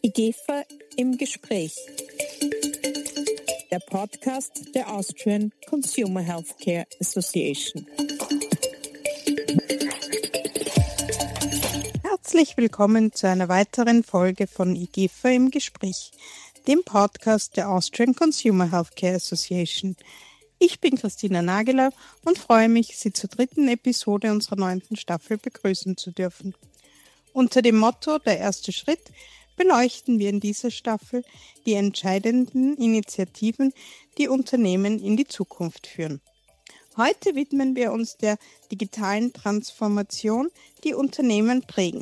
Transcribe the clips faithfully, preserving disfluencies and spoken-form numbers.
IGEFA im Gespräch. Der Podcast der Austrian Consumer Healthcare Association. Herzlich willkommen zu einer weiteren Folge von IGEFA im Gespräch, dem Podcast der Austrian Consumer Healthcare Association. Ich bin Christina Nageler und freue mich, Sie zur dritten Episode unserer neunten Staffel begrüßen zu dürfen. Unter dem Motto „Der erste Schritt“ beleuchten wir in dieser Staffel die entscheidenden Initiativen, die Unternehmen in die Zukunft führen. Heute widmen wir uns der digitalen Transformation, die Unternehmen prägen.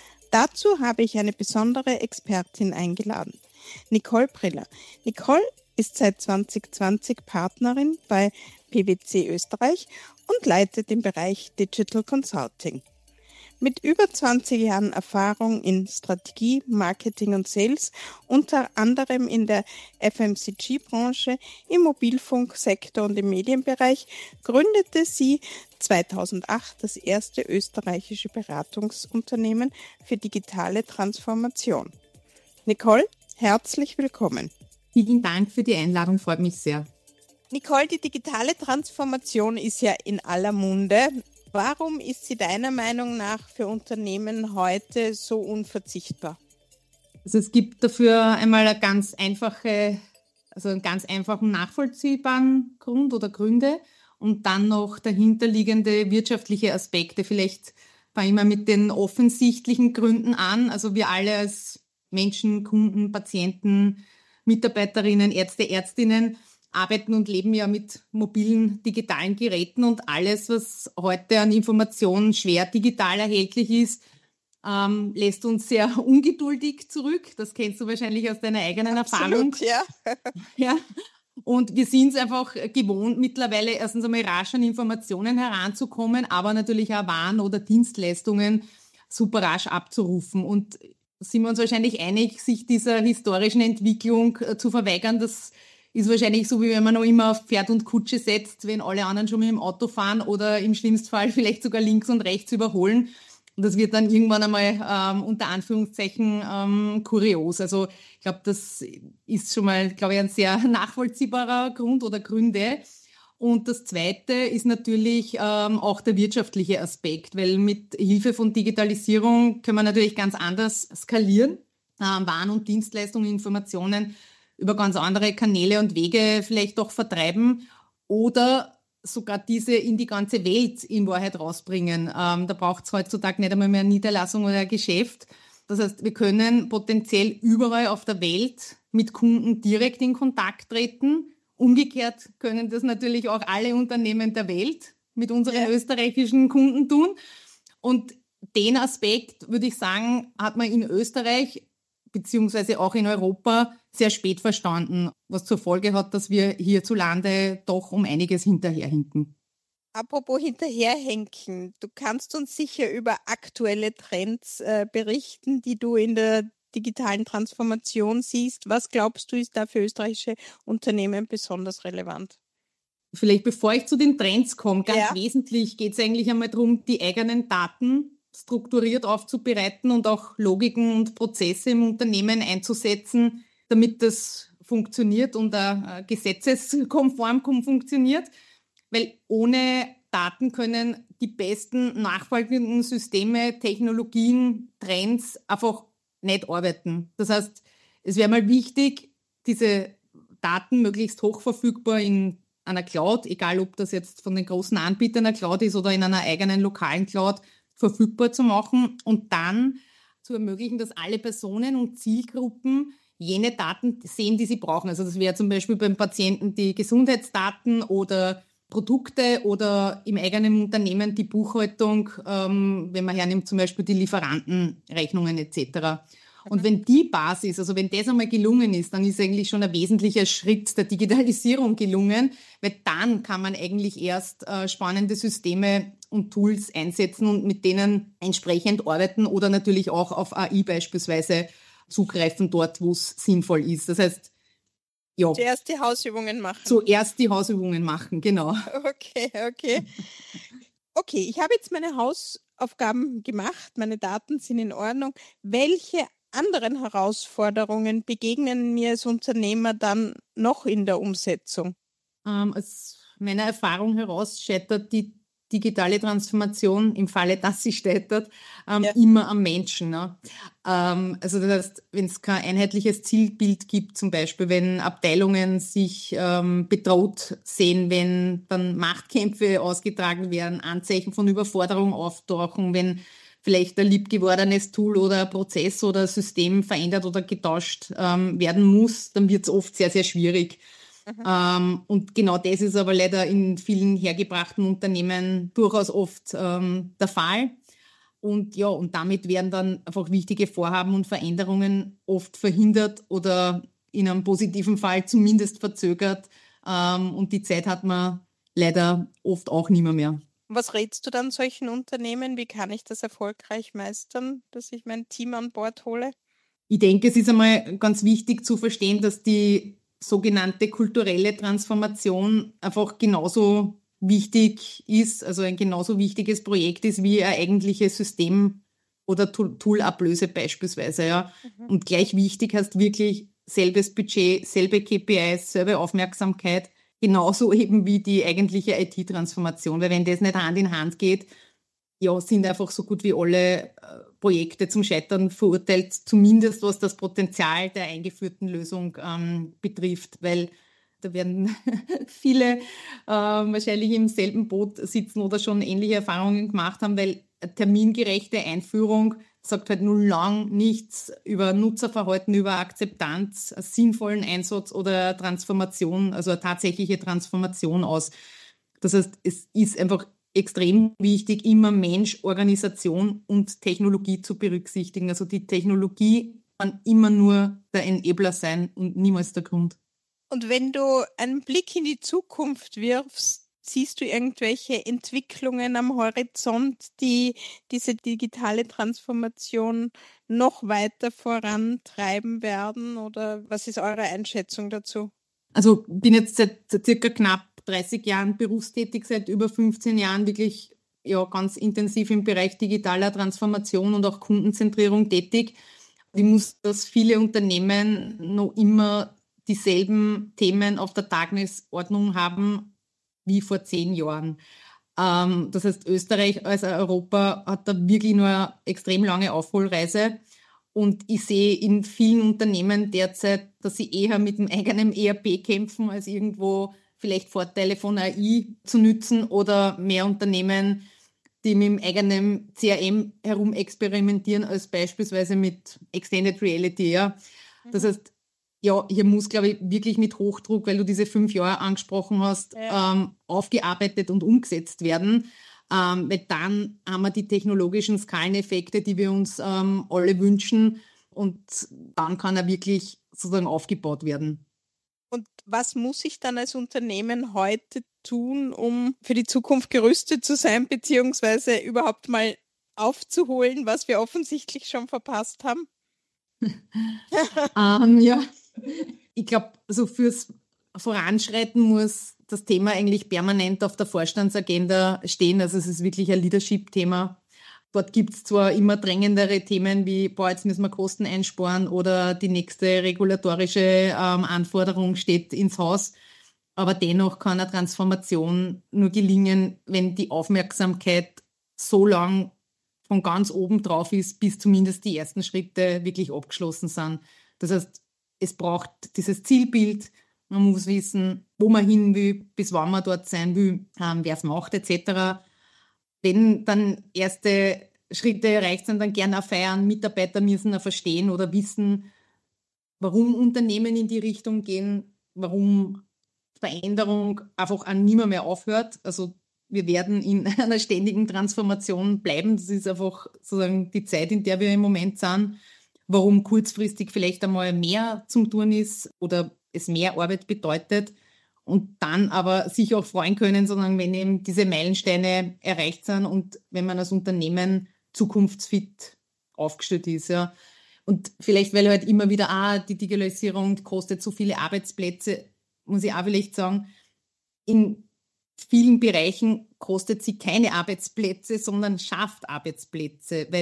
Dazu habe ich eine besondere Expertin eingeladen, Nicole Briller. Nicole ist seit zwanzig zwanzig Partnerin bei PwC Österreich und leitet den Bereich Digital Consulting. Mit über zwanzig Jahren Erfahrung in Strategie, Marketing und Sales, unter anderem in der F M C G-Branche, im Mobilfunksektor und im Medienbereich, gründete sie zweitausendacht das erste österreichische Beratungsunternehmen für digitale Transformation. Nicole, herzlich willkommen. Vielen Dank für die Einladung, freut mich sehr. Nicole, die digitale Transformation ist ja in aller Munde. Warum ist sie deiner Meinung nach für Unternehmen heute so unverzichtbar? Also es gibt dafür einmal eine ganz einfache, also einen ganz einfachen nachvollziehbaren Grund oder Gründe und dann noch dahinterliegende wirtschaftliche Aspekte. Vielleicht fange ich mal mit den offensichtlichen Gründen an. Also wir alle als Menschen, Kunden, Patienten, Mitarbeiterinnen, Ärzte, Ärztinnen arbeiten und leben ja mit mobilen digitalen Geräten und alles, was heute an Informationen schwer digital erhältlich ist, ähm, lässt uns sehr ungeduldig zurück. Das kennst du wahrscheinlich aus deiner eigenen Erfahrung. Absolut, ja. Ja. Und wir sind es einfach gewohnt, mittlerweile erstens einmal rasch an Informationen heranzukommen, aber natürlich auch Waren oder Dienstleistungen super rasch abzurufen. Und sind wir uns wahrscheinlich einig, sich dieser historischen Entwicklung äh, zu verweigern, das ist wahrscheinlich so, wie wenn man noch immer auf Pferd und Kutsche setzt, wenn alle anderen schon mit dem Auto fahren oder im schlimmsten Fall vielleicht sogar links und rechts überholen. Und das wird dann irgendwann einmal ähm, unter Anführungszeichen ähm, kurios. Also ich glaube, das ist schon mal, glaube ich, ein sehr nachvollziehbarer Grund oder Gründe. Und das Zweite ist natürlich ähm, auch der wirtschaftliche Aspekt, weil mit Hilfe von Digitalisierung können wir natürlich ganz anders skalieren, ähm, Waren und Dienstleistungen, Informationen über ganz andere Kanäle und Wege vielleicht doch vertreiben oder sogar diese in die ganze Welt in Wahrheit rausbringen. Ähm, da braucht es heutzutage nicht einmal mehr eine Niederlassung oder ein Geschäft. Das heißt, wir können potenziell überall auf der Welt mit Kunden direkt in Kontakt treten. Umgekehrt können das natürlich auch alle Unternehmen der Welt mit unseren ja. österreichischen Kunden tun. Und den Aspekt, würde ich sagen, hat man in Österreich beziehungsweise auch in Europa sehr spät verstanden, was zur Folge hat, dass wir hierzulande doch um einiges hinterherhinken. Apropos hinterherhinken, du kannst uns sicher über aktuelle Trends äh, berichten, die du in der digitalen Transformation siehst. Was glaubst du, ist da für österreichische Unternehmen besonders relevant? Vielleicht bevor ich zu den Trends komme, ganz ja. wesentlich geht es eigentlich einmal darum, die eigenen Daten strukturiert aufzubereiten und auch Logiken und Prozesse im Unternehmen einzusetzen, damit das funktioniert und auch gesetzeskonform funktioniert. Weil ohne Daten können die besten nachfolgenden Systeme, Technologien, Trends einfach nicht arbeiten. Das heißt, es wäre mal wichtig, diese Daten möglichst hochverfügbar in einer Cloud, egal ob das jetzt von den großen Anbietern einer Cloud ist oder in einer eigenen lokalen Cloud, verfügbar zu machen und dann zu ermöglichen, dass alle Personen und Zielgruppen jene Daten sehen, die sie brauchen. Also das wäre zum Beispiel beim Patienten die Gesundheitsdaten oder Produkte oder im eigenen Unternehmen die Buchhaltung, ähm, wenn man hernimmt zum Beispiel die Lieferantenrechnungen et cetera. Und wenn die Basis, also wenn das einmal gelungen ist, dann ist eigentlich schon ein wesentlicher Schritt der Digitalisierung gelungen, weil dann kann man eigentlich erst äh, spannende Systeme und Tools einsetzen und mit denen entsprechend arbeiten oder natürlich auch auf A I beispielsweise zugreifen dort, wo es sinnvoll ist. Das heißt, ja. Zuerst die Hausübungen machen. Zuerst die Hausübungen machen, genau. Okay, okay. Okay, ich habe jetzt meine Hausaufgaben gemacht, meine Daten sind in Ordnung. Welche anderen Herausforderungen begegnen mir als Unternehmer dann noch in der Umsetzung? Ähm, aus meiner Erfahrung heraus scheitert die digitale Transformation im Falle, dass sie scheitert, ähm, Ja. immer am Menschen. Ne? Ähm, also das heißt, wenn es kein einheitliches Zielbild gibt, zum Beispiel, wenn Abteilungen sich ähm, bedroht sehen, wenn dann Machtkämpfe ausgetragen werden, Anzeichen von Überforderung auftauchen, wenn vielleicht ein liebgewordenes Tool oder Prozess oder System verändert oder getauscht ähm, werden muss, dann wird es oft sehr, sehr schwierig. Mhm. Ähm, und genau das ist aber leider in vielen hergebrachten Unternehmen durchaus oft ähm, der Fall. Und ja, und damit werden dann einfach wichtige Vorhaben und Veränderungen oft verhindert oder in einem positiven Fall zumindest verzögert. Ähm, und die Zeit hat man leider oft auch nicht mehr. mehr. Was rätst du dann solchen Unternehmen? Wie kann ich das erfolgreich meistern, dass ich mein Team an Bord hole? Ich denke, es ist einmal ganz wichtig zu verstehen, dass die sogenannte kulturelle Transformation einfach genauso wichtig ist, also ein genauso wichtiges Projekt ist wie ein eigentliches System- oder Tool-Ablöse beispielsweise. Ja. Mhm. Und gleich wichtig heißt wirklich selbes Budget, selbe K P Is, selbe Aufmerksamkeit, genauso eben wie die eigentliche I T-Transformation. Weil wenn das nicht Hand in Hand geht, ja, sind einfach so gut wie alle äh, Projekte zum Scheitern verurteilt, zumindest was das Potenzial der eingeführten Lösung ähm, betrifft, weil da werden viele äh, wahrscheinlich im selben Boot sitzen oder schon ähnliche Erfahrungen gemacht haben, weil eine termingerechte Einführung sagt halt nur lang nichts über Nutzerverhalten, über Akzeptanz, einen sinnvollen Einsatz oder Transformation, also eine tatsächliche Transformation aus. Das heißt, es ist einfach extrem wichtig, immer Mensch, Organisation und Technologie zu berücksichtigen. Also die Technologie kann immer nur der Enabler sein und niemals der Grund. Und wenn du einen Blick in die Zukunft wirfst, siehst du irgendwelche Entwicklungen am Horizont, die diese digitale Transformation noch weiter vorantreiben werden? Oder was ist eure Einschätzung dazu? Also bin jetzt seit circa knapp dreißig Jahren berufstätig, seit über fünfzehn Jahren wirklich ja, ganz intensiv im Bereich digitaler Transformation und auch Kundenzentrierung tätig. Ich muss, dass viele Unternehmen noch immer dieselben Themen auf der Tagesordnung haben wie vor zehn Jahren. Ähm, das heißt, Österreich als Europa hat da wirklich nur eine extrem lange Aufholreise. Und ich sehe in vielen Unternehmen derzeit, dass sie eher mit dem eigenen E R P kämpfen, als irgendwo vielleicht Vorteile von A I zu nützen oder mehr Unternehmen, die mit dem eigenen C R M herum experimentieren, als beispielsweise mit Extended Reality. Ja. Das heißt, ja, hier muss, glaube ich, wirklich mit Hochdruck, weil du diese fünf Jahre angesprochen hast, Ja. ähm, aufgearbeitet und umgesetzt werden. Ähm, weil dann haben wir die technologischen Skaleneffekte, die wir uns ähm, alle wünschen. Und dann kann er wirklich sozusagen aufgebaut werden. Und was muss ich dann als Unternehmen heute tun, um für die Zukunft gerüstet zu sein, beziehungsweise überhaupt mal aufzuholen, was wir offensichtlich schon verpasst haben? ähm, ja, ich glaube, so fürs Voranschreiten muss das Thema eigentlich permanent auf der Vorstandsagenda stehen. Also es ist wirklich ein Leadership-Thema. Dort gibt es zwar immer drängendere Themen wie, boah, jetzt müssen wir Kosten einsparen oder die nächste regulatorische ähm, Anforderung steht ins Haus. Aber dennoch kann eine Transformation nur gelingen, wenn die Aufmerksamkeit so lang von ganz oben drauf ist, bis zumindest die ersten Schritte wirklich abgeschlossen sind. Das heißt, es braucht dieses Zielbild, man muss wissen, wo man hin will, bis wann man dort sein will, ähm, wer es macht et cetera. Wenn dann erste Schritte erreicht sind, dann gerne auch feiern. Mitarbeiter müssen auch verstehen oder wissen, warum Unternehmen in die Richtung gehen, warum Veränderung einfach an niemand mehr aufhört. Also wir werden in einer ständigen Transformation bleiben. Das ist einfach sozusagen die Zeit, in der wir im Moment sind. Warum kurzfristig vielleicht einmal mehr zum Tun ist oder es mehr Arbeit bedeutet und dann aber sich auch freuen können, sondern wenn eben diese Meilensteine erreicht sind und wenn man als Unternehmen zukunftsfit aufgestellt ist. Ja. Und vielleicht, weil halt immer wieder, ah, die Digitalisierung kostet so viele Arbeitsplätze, muss ich auch vielleicht sagen, in vielen Bereichen kostet sie keine Arbeitsplätze, sondern schafft Arbeitsplätze, weil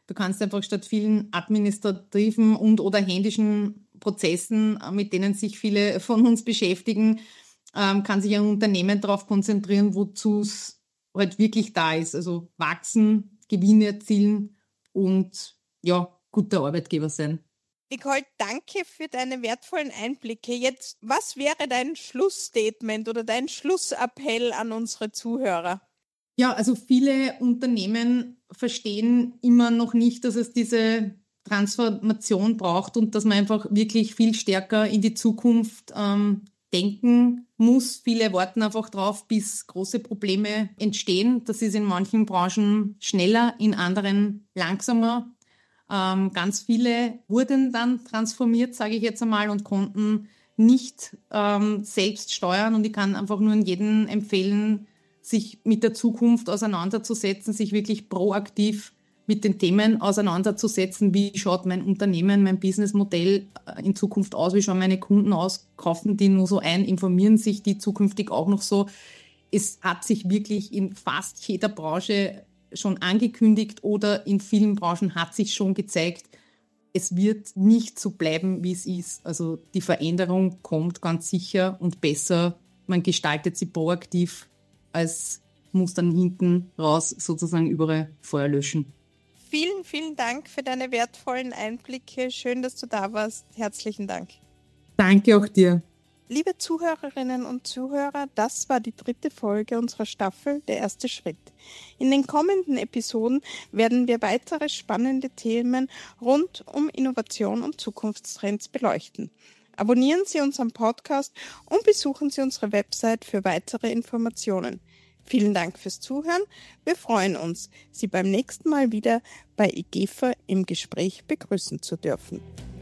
Du kannst einfach statt vielen administrativen und oder händischen Prozessen, mit denen sich viele von uns beschäftigen, ähm, kann sich ein Unternehmen darauf konzentrieren, wozu es halt wirklich da ist. Also wachsen, Gewinne erzielen und ja, guter Arbeitgeber sein. Nicole, danke für deine wertvollen Einblicke. Jetzt, was wäre dein Schlussstatement oder dein Schlussappell an unsere Zuhörer? Ja, also viele Unternehmen verstehen immer noch nicht, dass es diese Transformation braucht und dass man einfach wirklich viel stärker in die Zukunft ähm, denken muss. Viele warten einfach drauf, bis große Probleme entstehen. Das ist in manchen Branchen schneller, in anderen langsamer. Ähm, ganz viele wurden dann transformiert, sage ich jetzt einmal, und konnten nicht ähm, selbst steuern. Und ich kann einfach nur jedem empfehlen, sich mit der Zukunft auseinanderzusetzen, sich wirklich proaktiv mit den Themen auseinanderzusetzen. Wie schaut mein Unternehmen, mein Businessmodell in Zukunft aus? Wie schauen meine Kunden aus? Kaufen die nur so ein? Informieren sich die zukünftig auch noch so? Es hat sich wirklich in fast jeder Branche schon angekündigt oder in vielen Branchen hat sich schon gezeigt, es wird nicht so bleiben, wie es ist. Also die Veränderung kommt ganz sicher und besser. Man gestaltet sie proaktiv, als muss dann hinten raus sozusagen überall Feuer löschen. Vielen, vielen Dank für deine wertvollen Einblicke. Schön, dass du da warst. Herzlichen Dank. Danke auch dir. Liebe Zuhörerinnen und Zuhörer, das war die dritte Folge unserer Staffel Der erste Schritt. In den kommenden Episoden werden wir weitere spannende Themen rund um Innovation und Zukunftstrends beleuchten. Abonnieren Sie unseren Podcast und besuchen Sie unsere Website für weitere Informationen. Vielen Dank fürs Zuhören. Wir freuen uns, Sie beim nächsten Mal wieder bei IGEFA im Gespräch begrüßen zu dürfen.